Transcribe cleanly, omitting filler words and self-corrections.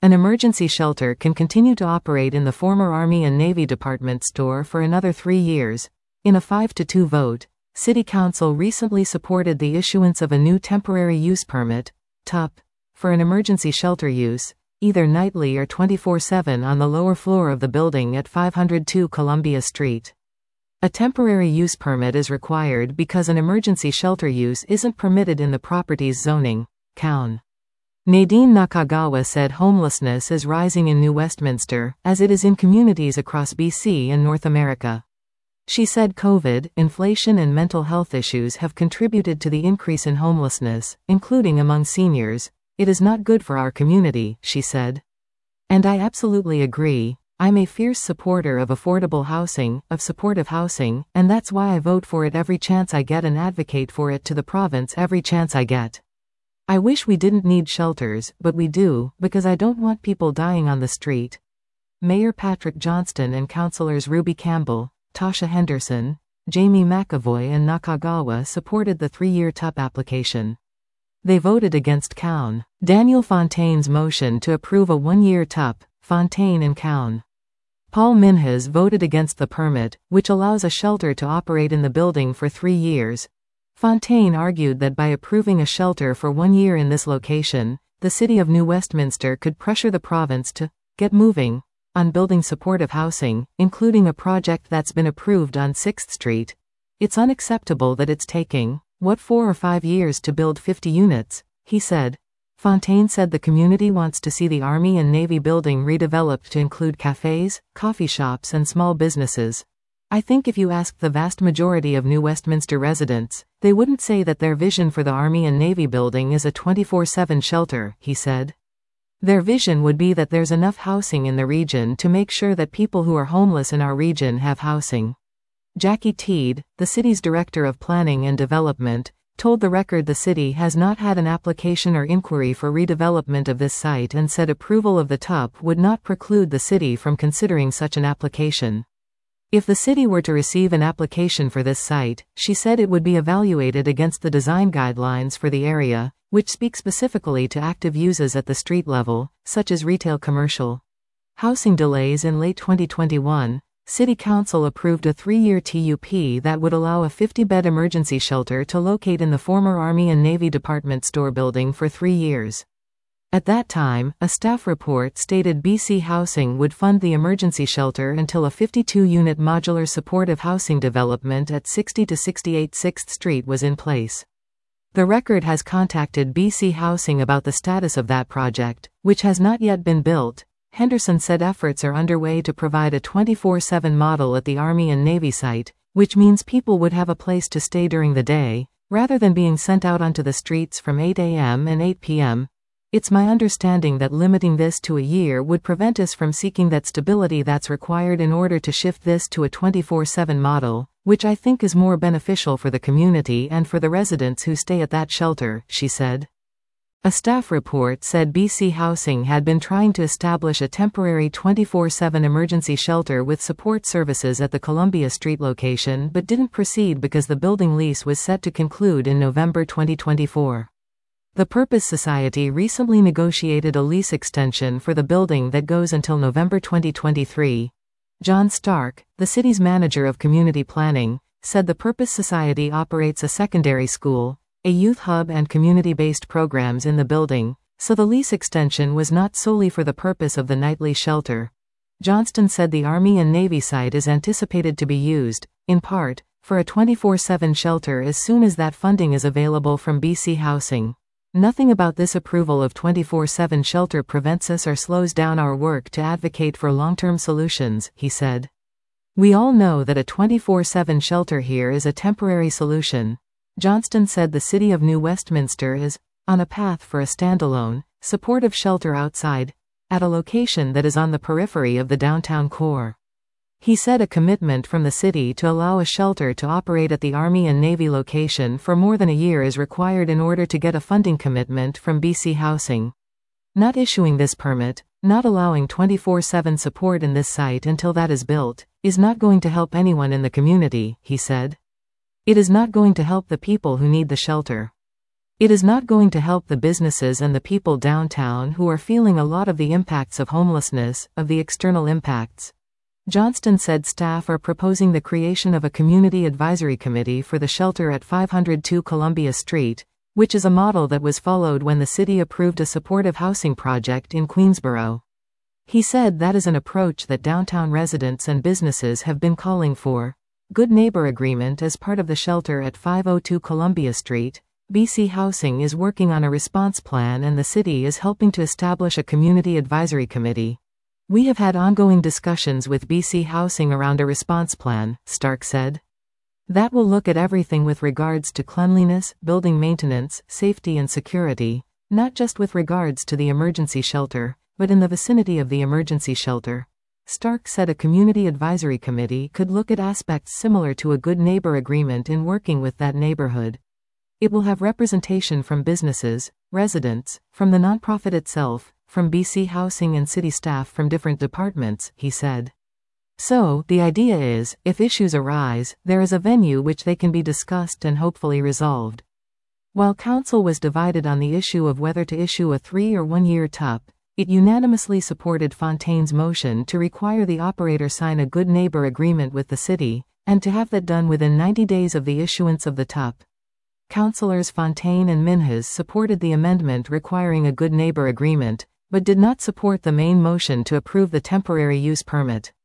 An emergency shelter can continue to operate in the former Army and Navy Department store for another 3 years. In a 5-2 vote, City Council recently supported the issuance of a new temporary use permit, TUP, for an emergency shelter use, either nightly or 24/7 on the lower floor of the building at 502 Columbia Street. A temporary use permit is required because an emergency shelter use isn't permitted in the property's zoning, COUN. Nadine Nakagawa said homelessness is rising in New Westminster, as it is in communities across BC and North America. She said COVID, inflation and mental health issues have contributed to the increase in homelessness, including among seniors. It is not good for our community, she said. And I absolutely agree. I'm a fierce supporter of affordable housing, of supportive housing, and that's why I vote for it every chance I get and advocate for it to the province every chance I get. I wish we didn't need shelters, but we do, because I don't want people dying on the street. Mayor Patrick Johnston and councillors Ruby Campbell, Tasha Henderson, Jamie McAvoy and Nakagawa supported the 3-year TUP application. They voted against COUN. Daniel Fontaine's motion to approve a 1-year TUP, Fontaine and COUN. Paul Minhas voted against the permit, which allows a shelter to operate in the building for 3 years. Fontaine argued that by approving a shelter for 1 year in this location, the City of New Westminster could pressure the province to get moving on building supportive housing, including a project that's been approved on 6th Street. It's unacceptable that it's taking, 4 or 5 years to build 50 units, he said. Fontaine said the community wants to see the Army and Navy building redeveloped to include cafes, coffee shops and small businesses. I think if you asked the vast majority of New Westminster residents, they wouldn't say that their vision for the Army and Navy building is a 24/7 shelter, he said. Their vision would be that there's enough housing in the region to make sure that people who are homeless in our region have housing. Jackie Teed, the city's director of planning and development, told The Record the city has not had an application or inquiry for redevelopment of this site and said approval of the TUP would not preclude the city from considering such an application. If the city were to receive an application for this site, she said it would be evaluated against the design guidelines for the area, which speak specifically to active uses at the street level, such as retail commercial. Housing delays. In late 2021, City Council approved a 3-year TUP that would allow a 50-bed emergency shelter to locate in the former Army and Navy Department store building for 3 years. At that time, a staff report stated BC Housing would fund the emergency shelter until a 52-unit modular supportive housing development at 60 to 68 6th Street was in place. The Record has contacted BC Housing about the status of that project, which has not yet been built. Henderson said efforts are underway to provide a 24/7 model at the Army and Navy site, which means people would have a place to stay during the day, rather than being sent out onto the streets from 8 a.m. and 8 p.m. It's my understanding that limiting this to a year would prevent us from seeking that stability that's required in order to shift this to a 24/7 model, which I think is more beneficial for the community and for the residents who stay at that shelter, she said. A staff report said BC Housing had been trying to establish a temporary 24/7 emergency shelter with support services at the Columbia Street location but didn't proceed because the building lease was set to conclude in November 2024. The Purpose Society recently negotiated a lease extension for the building that goes until November 2023. John Stark, the city's manager of community planning, said the Purpose Society operates a secondary school, a youth hub and community-based programs in the building, so the lease extension was not solely for the purpose of the nightly shelter. Johnston said the Army and Navy site is anticipated to be used, in part, for a 24/7 shelter as soon as that funding is available from BC Housing. Nothing about this approval of 24/7 shelter prevents us or slows down our work to advocate for long-term solutions, he said. We all know that a 24/7 shelter here is a temporary solution. Johnston said the City of New Westminster is on a path for a standalone, supportive shelter outside, at a location that is on the periphery of the downtown core. He said a commitment from the city to allow a shelter to operate at the Army and Navy location for more than a year is required in order to get a funding commitment from BC Housing. Not issuing this permit, not allowing 24/7 support in this site until that is built, is not going to help anyone in the community, he said. It is not going to help the people who need the shelter. It is not going to help the businesses and the people downtown who are feeling a lot of the impacts of homelessness, of the external impacts. Johnston said staff are proposing the creation of a community advisory committee for the shelter at 502 Columbia Street, which is a model that was followed when the city approved a supportive housing project in Queensboro. He said that is an approach that downtown residents and businesses have been calling for. Good neighbor agreement as part of the shelter at 502 Columbia Street. BC Housing is working on a response plan and the city is helping to establish a community advisory committee. We have had ongoing discussions with BC Housing around a response plan, Stark said. That will look at everything with regards to cleanliness, building maintenance, safety and security, not just with regards to the emergency shelter, but in the vicinity of the emergency shelter. Stark said a community advisory committee could look at aspects similar to a good neighbor agreement in working with that neighborhood. It will have representation from businesses, residents, from the nonprofit itself, from BC Housing and city staff from different departments, he said. So, the idea is, if issues arise, there is a venue which they can be discussed and hopefully resolved. While council was divided on the issue of whether to issue a 3 or 1 year TUP, it unanimously supported Fontaine's motion to require the operator sign a good neighbor agreement with the city, and to have that done within 90 days of the issuance of the TUP. Councillors Fontaine and Minhas supported the amendment requiring a good neighbor agreement, but did not support the main motion to approve the temporary use permit.